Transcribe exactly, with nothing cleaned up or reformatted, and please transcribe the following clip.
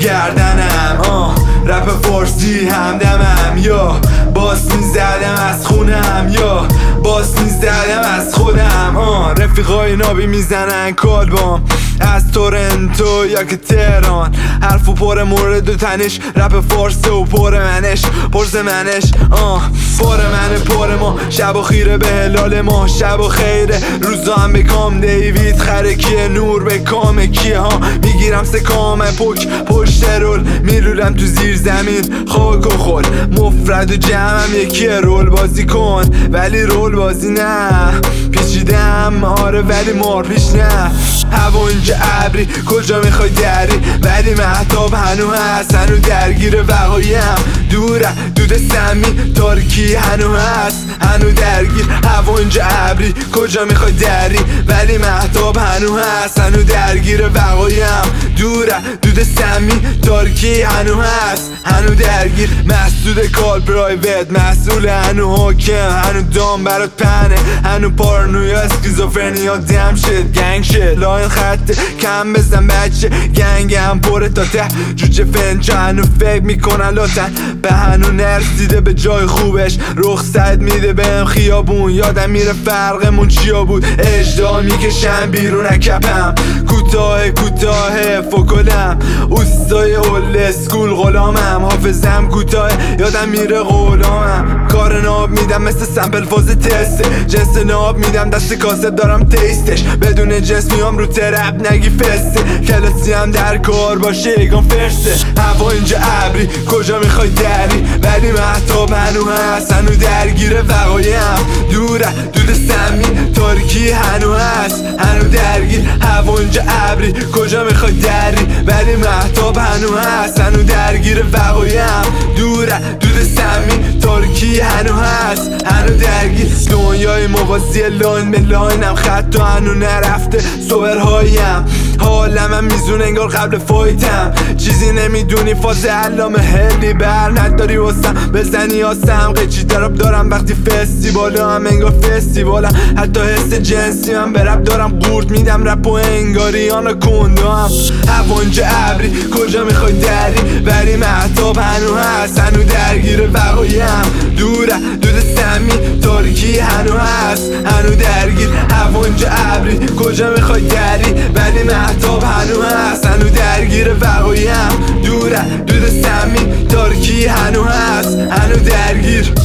گردنم. آه رپ فارسی همدمم، یا باس میزدم از خونم، یا باس میزدم از خودم. آه رفیقای نابی میزنن کالبام از تورنتو یا که تهران، حرف و پر مورد و تنش، رپ فارسی و پر منش، پرز منش. آه پر منه پر ما، شب و خیره به هلال ما، شب و خیره روزا هم به کام دیوید خرکیه، نور به کام کیه ها. میگیرم سه کام پک پشت رول، میرولم تو زیر زمین خاک و خل، مفرد و جمعم یکیه. رول بازی کن ولی رول بازی نه، پیچیدم آره ولی مار پیش نه. هوا اینجا ابری کجا میخوای دری، ولی مهتاب هنو هست، هنو درگیر وقاییم. دوره دود سمی تارکی هنو هست، هنو درگیر. هوا اینجا ابری کجا میخوای دری، ولی مهتاب هنو هست، هنو درگیر وقاییم. دوره دود سمی تارکی هنو هست، هنو درگیر. مسئول کال پرایوت، مسئول هنو حاکم، هنو دام برات پنه، هنو پارانویا اسکیزوفرنیا دم شد گنگ شد. لاین خط کم بزن بچه گنگم پره تا ته، جوجه فنجا هنو فکر میکنن لاتن به هنو نرسیده به جای خوبش. رخصت میده بهم خیابون، یادم میره فرقمون چیا بود. اجدا میکشم بیرون کپم، کوتاه کوتاه فکلم، اوستای اول اسکول غلامم، حافظم کوتاه یادم میره غلامم. کار ناب میدم مثل سمپل فاز تسته، جنس ناب میدم دست کاسب دارم تیستش، بدون جنس میام رو ترپ نگی فسته، کلاسی هم در کار باشه ایگان فرسته. هوا اینجا ابری کجا میخوای دری، ولی مهتاب هنو هست، هنو درگیر وقاییم. دوره دود سمی تاریکی هنو هست، هنو درگیر. هوا اینجا ابری کجا میخوای دری، ولی مهتاب هنو هست، هنو درگیر وقاییم. دوره دود سمی تاریکی هنو هست، هنو درگیر. دنیای موازی لاین به لاینم، خط هنو نرفته سوبرهایم، حالم هم میزونه انگار قبل فایتم. چیزی نمیدونی فاز علامه هلی بر نداری واسم، بزنی آسم قیچی دراب دارم وقتی فستیواله هم انگار فستیوالم. حتی حس جنسی هم به رب دارم قورت میدم رپ و انگاری آنا کنده هم. هوا اینجا ابری کجا میخوای دری، ولی مهتاب هنو هست، هنو درگیر وقاییم. دوره دود سمی تاریکی هنو هست، هنو درگیر. هوا اینجا ابری کجا میخوای دری، ولی مهتاب هنو هست، هنو درگیر وقاییم. دوره دود سمی تاریکی هنو هست، هنو درگیر.